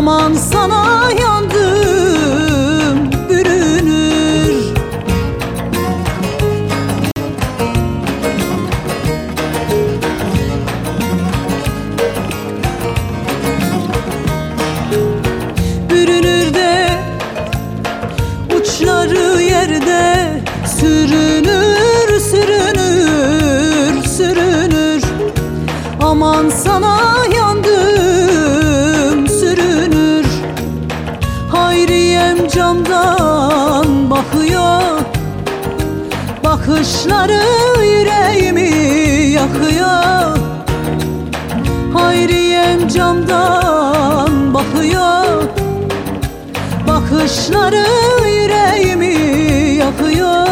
Aman sana yandım bürünür. Bürünür de uçları yerde sürünür, sürünür, sürünür. Aman sana yandım sürünür. Hayriyem camdan bakıyor, bakışları yüreğimi yakıyor. Hayriyem camdan bakıyor, bakışları yüreğimi yakıyor.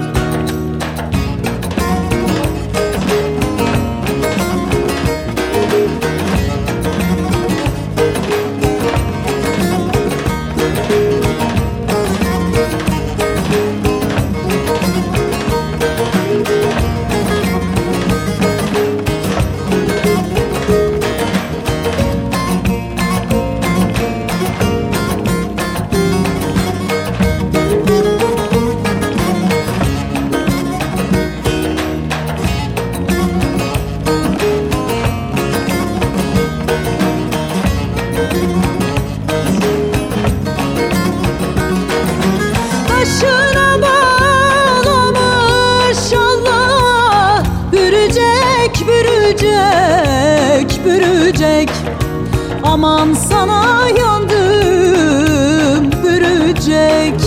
Başına bağlamış Allah, bürecek, bürecek, bürecek. Aman sana yandım bürecek.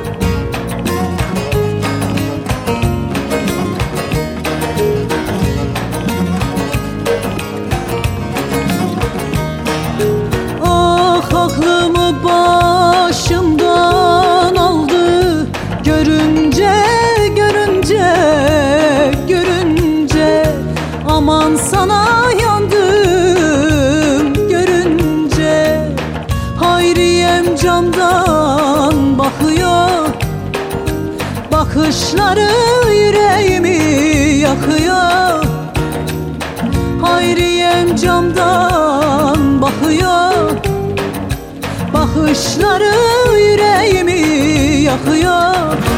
Ah, aklımı başımdan aldı, görünce, görünce, görünce. Aman sana yandım görünce. Hayriyem camdan bakıyor, bakışları yüreğimi yakıyor. Hayriyem camdan bakıyor, bakışları yüreğimi yakıyor.